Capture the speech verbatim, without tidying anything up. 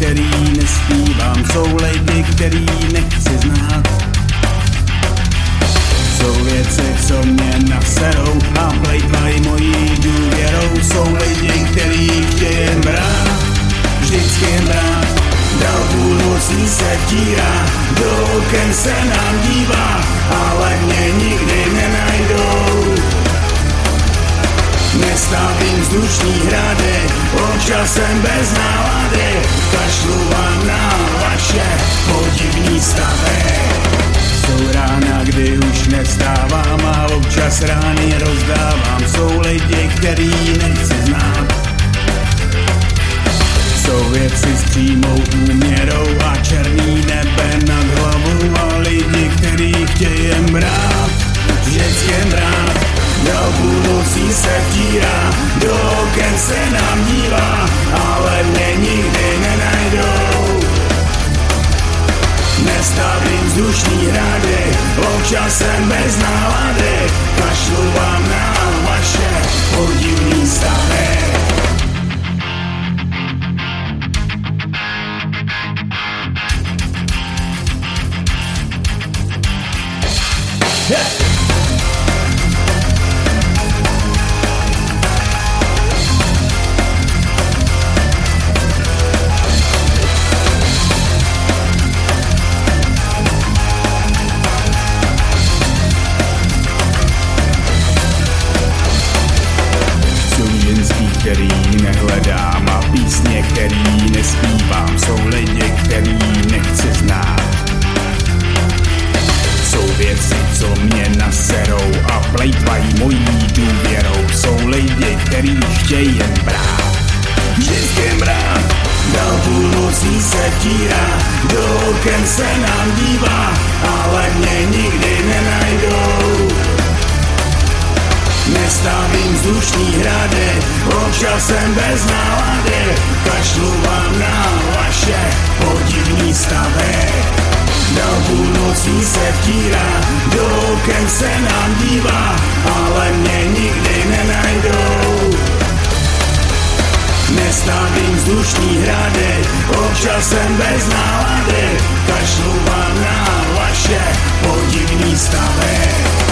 který nespívám, jsou lidi, který nechci znát. Jsou věci, co mě naserou a plejtvaj mojí důvěrou. Jsou lidi, který chtějí brát, vždycky jen brát. Dal půlnocí se vtírá, do oken se nám dívá, ale mě nikdy nenajdou. Nestavím vzdušní hrady, občas jsem bez nálady, kašlu vám na vaše podivní stavy. Jsou rána, kdy už nevstávám a občas rány rozdávám. Jsou lidi, který nechci znát. Jsou věci s přímou úměrou a černý nebe nad hlavou a lidi, který chtějí jen brát, vždycky jen brát. Do půlnocí se vtírá, do oken se nám dívá, ale mě nikdy nenajdou. Nestavím vzdušní hrady, občas jsem bez nálady, kašlu vám na vaše podivný stavy. Yeah. Který nehledám a písně, který nespívám, jsou lidi, který nechci znát. Jsou věci, co mě naserou a plejtvají mojí důvěrou. Jsou lidi, který chtějí jen brát, vždycky jen brát. Dal půlnocí se vtírá, do oken se nám dívá, ale mě nikdy nenajdou. Nestavím vzdušní hrady, občas jsem bez nálady, kašlu vám na vaše podivní stavy. Do půlnocí se vtírá, do oken se nám dívá, ale mě nikdy nenajdou. Nestavím vzdušní hrady, občas jsem bez nálady, kašlu vám na vaše podivní stavy.